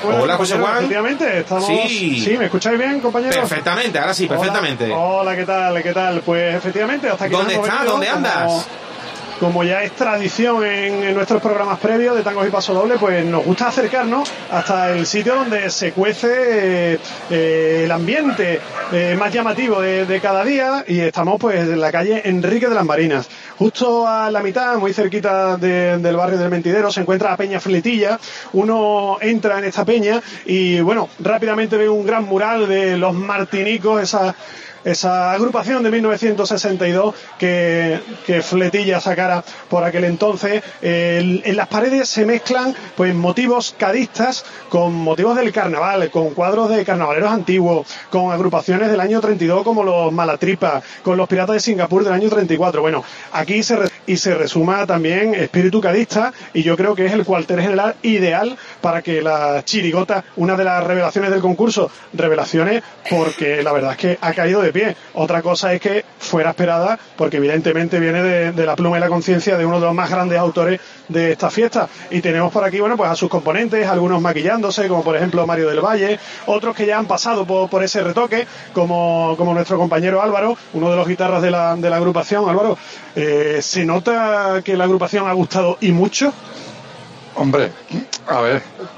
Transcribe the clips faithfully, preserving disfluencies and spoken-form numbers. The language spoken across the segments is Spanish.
Bueno, hola, José Juan. Efectivamente, estamos... Sí. sí, ¿me escucháis bien, compañeros? Perfectamente, ahora sí, perfectamente. Hola, hola, ¿qué tal? ¿Qué tal? Pues efectivamente, hasta aquí. ¿Dónde estás? ¿Dónde andas? Como, como ya es tradición en, en nuestros programas previos de Tangos y Paso Doble, pues nos gusta acercarnos hasta el sitio donde se cuece eh, eh, el ambiente eh, más llamativo de, de cada día, y estamos pues en la calle Enrique de las Marinas. Justo a la mitad, muy cerquita de, del barrio del Mentidero, se encuentra la Peña Fletilla. Uno entra en esta peña y, bueno, rápidamente ve un gran mural de los Martinicos, esa, esa agrupación de mil novecientos sesenta y dos que, que Fletilla sacara por aquel entonces. El, en las paredes se mezclan pues motivos cadistas con motivos del carnaval, con cuadros de carnavaleros antiguos, con agrupaciones del año treinta y dos como los Malatripa, con los Piratas de Singapur del año treinta y cuatro. Bueno, aquí se re y se resuma también espíritu cadista, y yo creo que es el cuartel general ideal para que la chirigota, una de las revelaciones del concurso, revelaciones porque la verdad es que ha caído de pie. Otra cosa es que fuera esperada, porque evidentemente viene de, de la pluma y la conciencia de uno de los más grandes autores de esta fiesta. Y tenemos por aquí, bueno, pues a sus componentes, algunos maquillándose, como por ejemplo Mario del Valle, otros que ya han pasado por, por ese retoque, como, como nuestro compañero Álvaro, uno de los guitarras de la, de la agrupación. Álvaro, eh, ¿se nota que la agrupación ha gustado y mucho? Hombre, a ver,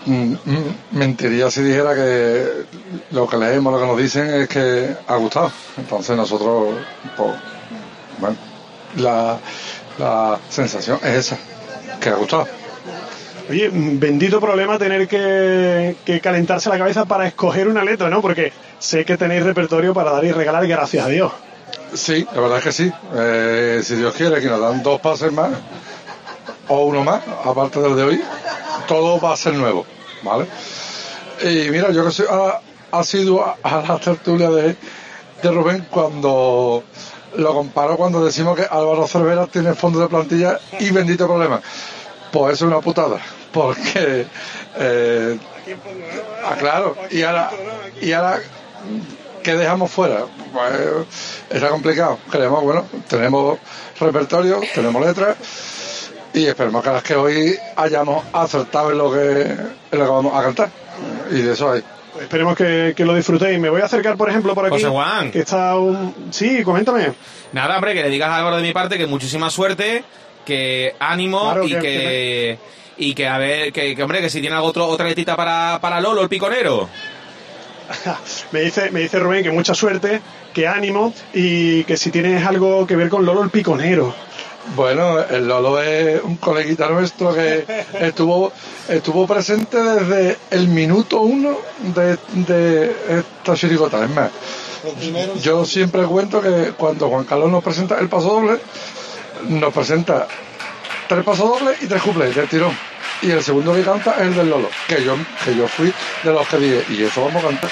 mentiría si dijera que lo que leemos, lo que nos dicen es que ha gustado. Entonces nosotros, pues, bueno, la, la sensación es esa, que ha gustado. Oye, bendito problema tener que, que calentarse la cabeza para escoger una letra, ¿no? Porque sé que tenéis repertorio para dar y regalar, gracias a Dios. Sí, la verdad es que sí. Eh, si Dios quiere que nos dan dos pases más, o uno más, aparte del de hoy, todo va a ser nuevo, ¿vale? Y mira, yo que soy ha, ha sido a, a la tertulia de, de Rubén cuando lo comparo, cuando decimos que Álvaro Cervera tiene fondo de plantilla y bendito problema. Pues eso es una putada, porque eh, ah, claro, y ahora, y ahora ¿qué dejamos fuera? Pues está complicado. Creemos, bueno, tenemos repertorio, tenemos letras, y esperemos que las que hoy hayamos acertado en lo que, en lo que vamos a cantar. Y de eso hay. Pues esperemos que, que lo disfrutéis. Me voy a acercar, por ejemplo, por aquí. José Juan. Que está un... Sí, coméntame. Nada, hombre, que le digas algo de mi parte, que muchísima suerte, que ánimo, claro, y que... que, que y que a ver, que, que hombre, que si tiene algo otro, otra letita para, para Lolo, el piconero. me dice me dice Rubén que mucha suerte, que ánimo, y que si tienes algo que ver con Lolo el piconero. Bueno, el Lolo es un coleguita nuestro que estuvo estuvo presente desde el minuto uno de, de esta chirigota. Es más, yo siempre cuento que cuando Juan Carlos nos presenta el paso doble, nos presenta tres pasos dobles y tres cuplés del tirón. Y el segundo que canta es el del Lolo, que yo que yo fui de los que dije, y eso vamos a cantar.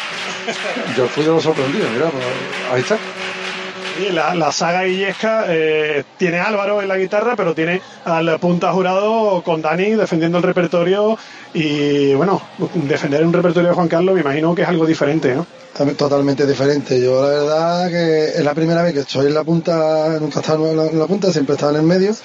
Yo fui de los sorprendidos, mira, pues ahí está. Sí, la, la saga Illesca eh, tiene a Álvaro en la guitarra, pero tiene al punta jurado con Dani defendiendo el repertorio. Y bueno, defender un repertorio de Juan Carlos me imagino que es algo diferente, ¿no? Totalmente diferente. Yo la verdad que es la primera vez que estoy en la punta, nunca he estado en la, en la punta, siempre he estado en el medio.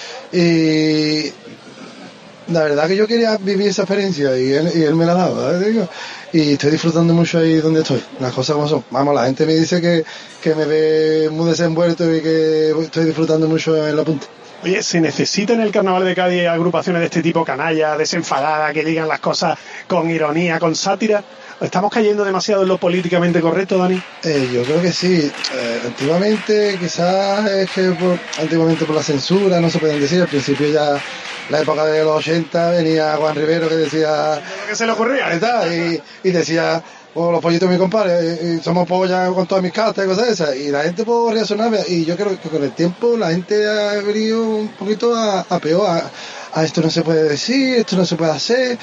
Y la verdad que yo quería vivir esa experiencia y él, y él me la ha dado, ¿sabes? Y estoy disfrutando mucho ahí donde estoy, las cosas como son. Vamos, la gente me dice que, que me ve muy desenvuelto y que estoy disfrutando mucho en la punta. Oye, ¿se necesita en el Carnaval de Cádiz agrupaciones de este tipo, canalla, desenfadada, que digan las cosas con ironía, con sátira? ¿Estamos cayendo demasiado en lo políticamente correcto, Dani? Eh, yo creo que sí. Eh, antiguamente, quizás es que por, antiguamente por la censura no se pueden decir. Al principio ya, la época de los ochenta, venía Juan Rivero que decía... ¿Qué se le ocurría? Y, tal, y, y decía, oh, los pollitos de mi compadre, y, y somos pollas con todas mis cartas y cosas esas. Y la gente pues reaccionaba. Y yo creo que con el tiempo la gente ha venido un poquito a, a peor. A, a esto no se puede decir, esto no se puede hacer...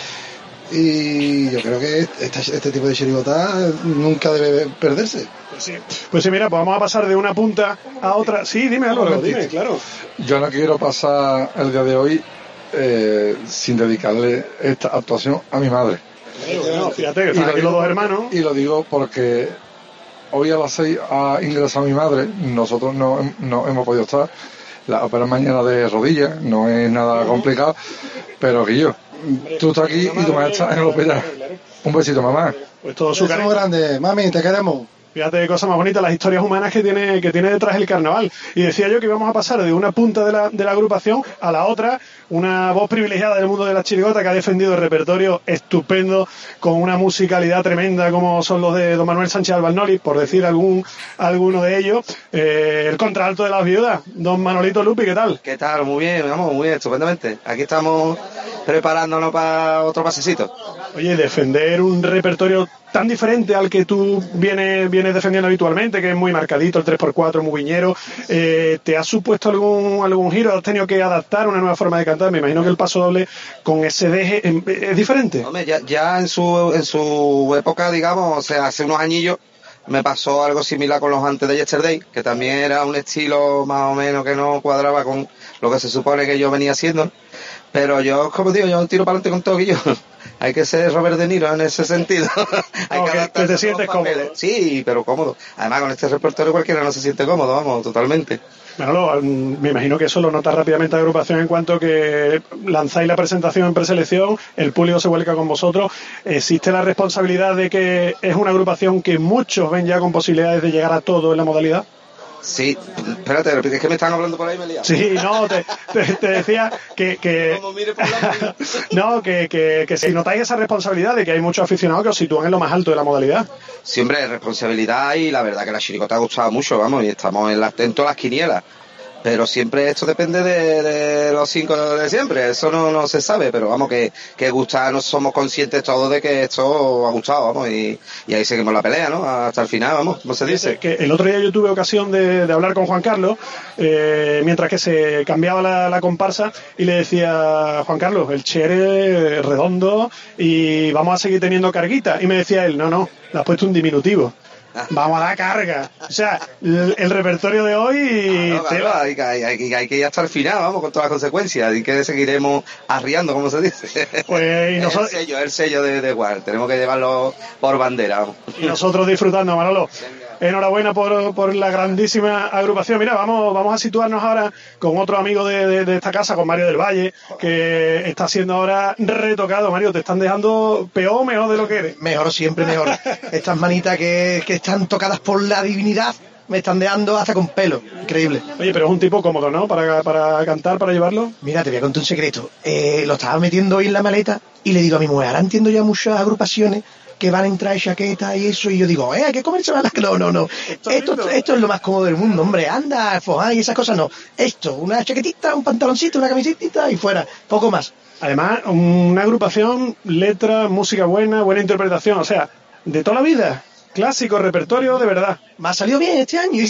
Y yo creo que este, este tipo de chirigota nunca debe perderse. Pues sí, pues sí, mira, pues vamos a pasar de una punta a otra. Sí, dime algo, dime, claro. Yo no quiero pasar el día de hoy eh, sin dedicarle esta actuación a mi madre. Claro, no, fíjate que están aquí los dos hermanos. Y lo digo porque hoy a las seis ha ingresado mi madre, nosotros no, no hemos podido estar. La opera mañana de rodillas, no es nada complicado, pero que yo, tú estás aquí y tu mamá está en el hospital. Un besito, mamá. Pues todo su cariño grande, mami, te queremos. Fíjate qué cosa más bonita, las historias humanas que tiene, que tiene detrás el carnaval. Y decía yo que íbamos a pasar de una punta de la, de la agrupación a la otra, una voz privilegiada del mundo de la chirigota que ha defendido el repertorio estupendo, con una musicalidad tremenda como son los de don Manuel Sánchez Albarnoli, por decir algún alguno de ellos. Eh, el contralto de las viudas, don Manolito Lupi, ¿qué tal? ¿Qué tal? Muy bien, vamos, muy bien, estupendamente. Aquí estamos preparándonos para otro pasecito. Oye, defender un repertorio tan diferente al que tú vienes, vienes defendiendo habitualmente, que es muy marcadito, el tres por cuatro, muy viñero, eh, ¿te ha supuesto algún algún giro? ¿Has tenido que adaptar una nueva forma de cantar? Me imagino que el paso doble con ese deje es diferente. Hombre, ya, ya en su en su época, digamos, o sea, hace unos añillos, me pasó algo similar con los antes de Yesterday, que también era un estilo más o menos que no cuadraba con lo que se supone que yo venía haciendo. Pero yo, como digo, yo tiro para adelante con todo, y yo hay que ser Robert De Niro en ese sentido. Hay no, que que, que te sientes cómodo. Sí, pero cómodo. Además, con este repertorio cualquiera no se siente cómodo, vamos, totalmente. Bueno, me imagino que eso lo notas rápidamente la agrupación en cuanto que lanzáis la presentación en preselección, el público se vuelca con vosotros. ¿Existe la responsabilidad de que es una agrupación que muchos ven ya con posibilidades de llegar a todo en la modalidad? Sí, espérate, es que me están hablando por ahí, me he liado. Sí, no, te, te, te decía que... que Como mire por la no, que, que, que si notáis esa responsabilidad de que hay muchos aficionados que os sitúan en lo más alto de la modalidad. Siempre responsabilidad, y la verdad que la chirigota ha gustado mucho, vamos, y estamos en, la, en todas las quinielas. Pero siempre esto depende de, de los cinco de siempre, eso no, no se sabe, pero vamos, que, que gusta, no somos conscientes todos de que esto ha gustado, vamos, y, y ahí seguimos la pelea, ¿no? Hasta el final, vamos, como se dice. Que el otro día yo tuve ocasión de, de hablar con Juan Carlos, eh, mientras que se cambiaba la, la comparsa, y le decía, Juan Carlos, el chere redondo, y vamos a seguir teniendo carguita, y me decía él, no, no, le has puesto un diminutivo. Vamos a dar carga. O sea, el, el repertorio de hoy... Claro, claro, hay, hay, hay, hay que ir hasta el final, vamos, con todas las consecuencias, y que seguiremos arriando, como se dice. Pues, y nosotros... El sello, el sello de, de Guard, tenemos que llevarlo por bandera, vamos. Y nosotros disfrutando, Manolo. Enhorabuena por, por la grandísima agrupación. Mira, vamos vamos a situarnos ahora con otro amigo de, de, de esta casa, con Mario del Valle, que está siendo ahora retocado. Mario, te están dejando peor o mejor de lo que eres. Mejor, siempre mejor. Estas manitas que, que están tocadas por la divinidad me están dejando hasta con pelo. Increíble. Oye, pero es un tipo cómodo, ¿no? Para, para cantar, para llevarlo. Mira, te voy a contar un secreto. Eh, lo estaba metiendo hoy en la maleta y le digo a mi mujer, ahora entiendo ya muchas agrupaciones que van a entrar en chaqueta y eso, y yo digo, eh, hay que comerse las... No, no, no. Esto, esto, esto es lo más cómodo del mundo, hombre. Anda, foja y esas cosas no. Esto, una chaquetita, un pantaloncito, una camiseta y fuera. Poco más. Además, una agrupación, letra, música buena, buena interpretación, o sea, de toda la vida. Clásico, repertorio, de verdad. Me ha salido bien este año.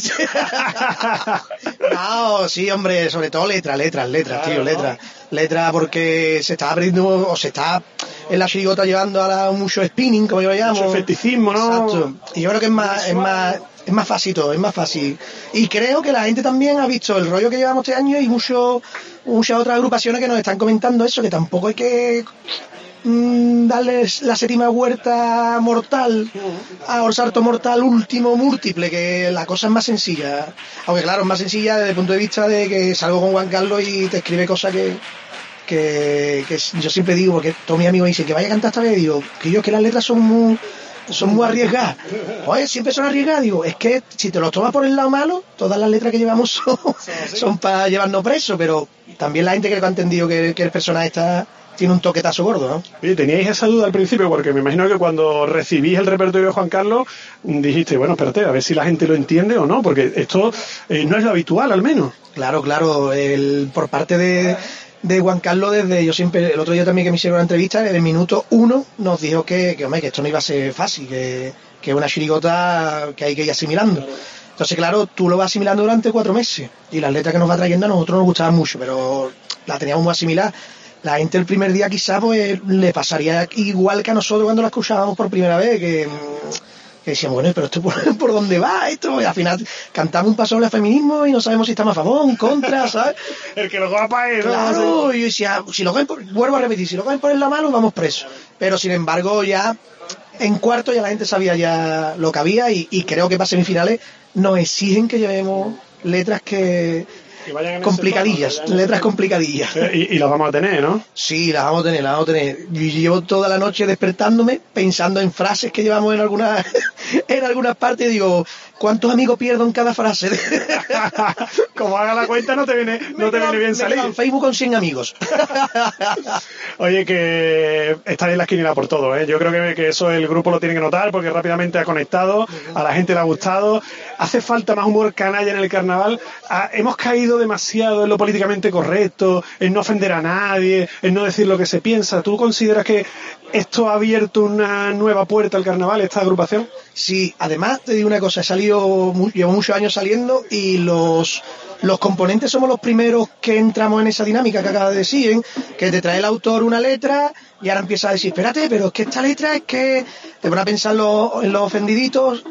No, sí, hombre, sobre todo letras, letras, letras, claro, tío, letras. ¿No? Letras porque se está abriendo, o se está en la chirigota llevando a la, mucho spinning, como yo lo llamo. Mucho efecticismo, ¿no? Exacto. Y yo creo que es más, es más, es más fácil todo, es más fácil. Y creo que la gente también ha visto el rollo que llevamos este año y mucho, muchas otras agrupaciones que nos están comentando eso, que tampoco hay que... darles la séptima huerta mortal a Orsarto mortal último múltiple, que la cosa es más sencilla, aunque claro es más sencilla desde el punto de vista de que salgo con Juan Carlos y te escribe cosas que que, que yo siempre digo, porque todos mis amigos dicen que vaya a cantar esta vez, digo que yo que las letras son muy son muy arriesgadas. Oye, siempre son arriesgadas, digo, es que si te los tomas por el lado malo, todas las letras que llevamos son, son para llevarnos presos, pero también la gente que ha entendido que, que el personaje está tiene un toquetazo gordo, ¿no? Oye, teníais esa duda al principio, porque me imagino que cuando recibís el repertorio de Juan Carlos, dijiste, bueno, espérate, a ver si la gente lo entiende o no, porque esto eh, no es lo habitual, al menos. Claro, claro, el, por parte de, de Juan Carlos, desde yo siempre, el otro día también que me hicieron una entrevista, en el minuto uno nos dijo que, que, hombre, que esto no iba a ser fácil, que, que es una chirigota que hay que ir asimilando. Entonces, claro, tú lo vas asimilando durante cuatro meses, y las letras que nos va trayendo a nosotros nos gustaban mucho, pero la teníamos muy asimilada. La gente el primer día quizás pues, le pasaría igual que a nosotros cuando la escuchábamos por primera vez, que, que decíamos, bueno, pero esto por, por dónde va esto, y al final cantamos un paso al feminismo y no sabemos si estamos a favor, en contra, ¿sabes? El que lo guapa es, ¿no? Claro, y yo decía, si lo cogen por, vuelvo a repetir, si lo cogen por el la mano vamos presos, pero sin embargo ya en cuarto ya la gente sabía ya lo que había, y, y creo que para semifinales nos exigen que llevemos letras que complicadillas, letras complicadillas. Y, y las vamos a tener, ¿no? Sí, las vamos a tener, las vamos a tener. Yo llevo toda la noche despertándome pensando en frases que llevamos en algunas en algunas partes y digo, ¿cuántos amigos pierdo en cada frase? Como haga la cuenta no te viene, no te viene bien salir. En Facebook con cien amigos. Oye, que está en la esquina por todo, ¿eh? Yo creo que, que eso el grupo lo tiene que notar porque rápidamente ha conectado, a la gente le ha gustado. Hace falta más humor canalla en el carnaval. Ah, hemos caído demasiado en lo políticamente correcto, en no ofender a nadie, en no decir lo que se piensa. ¿Tú consideras que esto ha abierto una nueva puerta al carnaval, esta agrupación? Sí, además te digo una cosa, he salido, llevo muchos años saliendo y los... Los componentes somos los primeros que entramos en esa dinámica que acabas de decir, ¿eh? Que te trae el autor una letra y ahora empieza a decir, espérate, pero es que esta letra es que te pone a pensar en los, en los ofendiditos,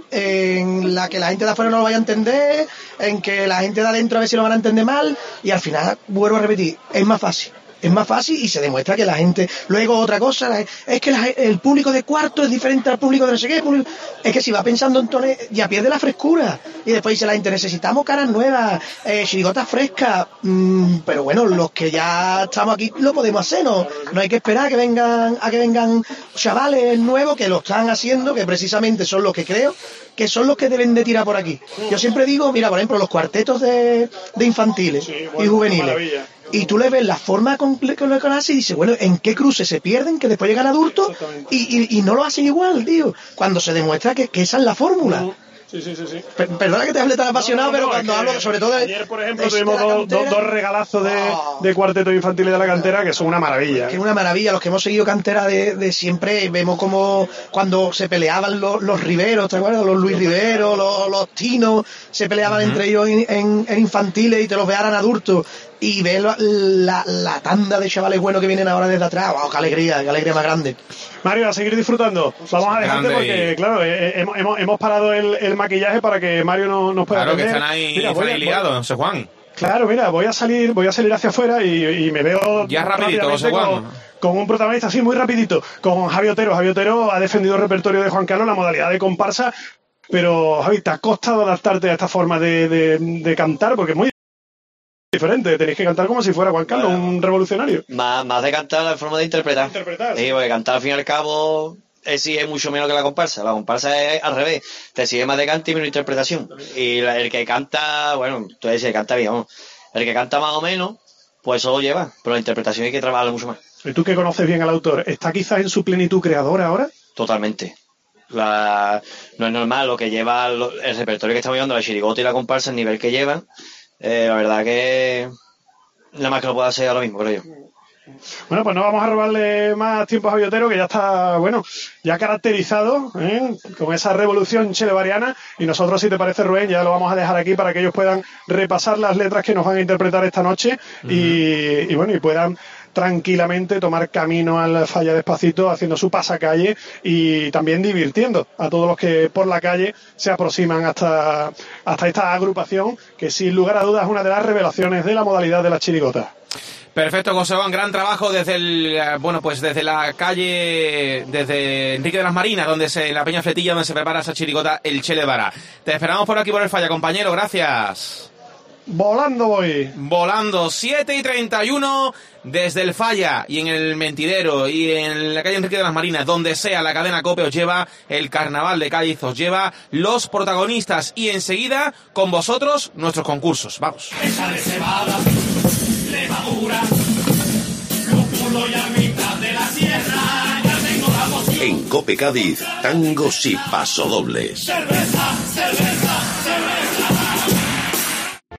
en la que la gente de afuera no lo vaya a entender, en que la gente de adentro a ver si lo van a entender mal, y al final, vuelvo a repetir, es más fácil. Es más fácil y se demuestra que la gente... Luego otra cosa, es que la, el público de cuarto es diferente al público de no sé qué. Público, es que si va pensando en tones, ya pierde la frescura. Y después dice la gente, necesitamos caras nuevas, eh, chirigotas frescas. Mm, pero bueno, los que ya estamos aquí lo podemos hacer, ¿no? No hay que esperar a que vengan, a que vengan chavales nuevos que lo están haciendo, que precisamente son los que creo que son los que deben de tirar por aquí. Yo siempre digo, mira, por ejemplo, los cuartetos de, de infantiles sí, bueno, y juveniles. Maravilla. Y tú le ves la forma con que lo hace y dices, bueno, ¿en qué cruces se pierden? Que después llegan adultos y, y, y no lo hacen igual, tío. Cuando se demuestra que, que esa es la fórmula. Uh-huh. Sí, sí, sí, sí. Perdona que te hable tan apasionado, no, no, no, pero cuando hablo sobre todo de... Ayer, por ejemplo, tuvimos dos, dos, dos regalazos de, oh. de cuartetos infantiles de la cantera que son una maravilla. Que es una maravilla. Los que hemos seguido cantera de, de siempre, vemos como cuando se peleaban los, los Riveros, ¿te acuerdas? Los Luis Rivero, los, los Tinos, se peleaban uh-huh. entre ellos en, en, en infantiles y te los vearan adultos. Y ves la, la, la tanda de chavales buenos que vienen ahora desde atrás. ¡Wow! ¡Qué alegría! ¡Qué alegría más grande! Mario, a seguir disfrutando. Vamos a dejarte porque, claro, eh, hemos, hemos, hemos parado el, el maquillaje para que Mario no, nos pueda Claro, atender. Que están ahí, mira, están ahí liados, José Juan. Claro, mira, voy a salir voy a salir hacia afuera y, y me veo ya rapidito, José Juan. Con, con un protagonista así muy rapidito, con Javi Otero. Javi Otero ha defendido el repertorio de Juan Carlos, la modalidad de comparsa, pero Javi, ¿te ha costado adaptarte a esta forma de, de, de cantar? Porque es muy diferente, tenéis que cantar como si fuera Juan Carlos, bueno, un revolucionario. Más, más de cantar la forma de interpretar. interpretar sí, porque cantar al fin y al cabo exige mucho menos que la comparsa. La comparsa es al revés, te exige más de cante y menos interpretación. Y la, el que canta, bueno, tú dices, el que canta bien, ¿no? El que canta más o menos, pues eso lo lleva, pero la interpretación hay que trabajarla mucho más. ¿Y tú que conoces bien al autor, está quizás en su plenitud creadora ahora? Totalmente. La, no es normal lo que lleva lo, el repertorio que estamos llevando, la chirigota y la comparsa, el nivel que llevan. Eh, la verdad que nada más que lo puedo hacer ahora mismo, creo yo. Bueno, pues no vamos a robarle más tiempo a Javi Otero, que ya está, bueno, ya caracterizado ¿eh? con esa revolución chelevariana, y nosotros, si te parece, Rubén, ya lo vamos a dejar aquí para que ellos puedan repasar las letras que nos van a interpretar esta noche uh-huh. y, y bueno, y puedan tranquilamente tomar camino al Falla Despacito, haciendo su pasacalle y también divirtiendo a todos los que por la calle se aproximan hasta, hasta esta agrupación, que sin lugar a dudas es una de las revelaciones de la modalidad de las chirigotas. Perfecto, José Juan, gran trabajo desde el, bueno, pues desde la calle, desde Enrique de las Marinas, donde se, en la Peña Fletilla, donde se prepara esa chirigota, el Che Levara. Te esperamos por aquí por el Falla, compañero, gracias. Volando voy. Volando, siete y treinta y uno, desde el Falla y en el Mentidero y en la calle Enrique de las Marinas, donde sea, la cadena COPE os lleva el Carnaval de Cádiz, os lleva los protagonistas y enseguida con vosotros nuestros concursos. Vamos. Esa de cebada, levadura, lúpulo y a mitad de la sierra, ya tengo la moción. En COPE Cádiz, tangos y pasodobles. Cerveza, cerveza.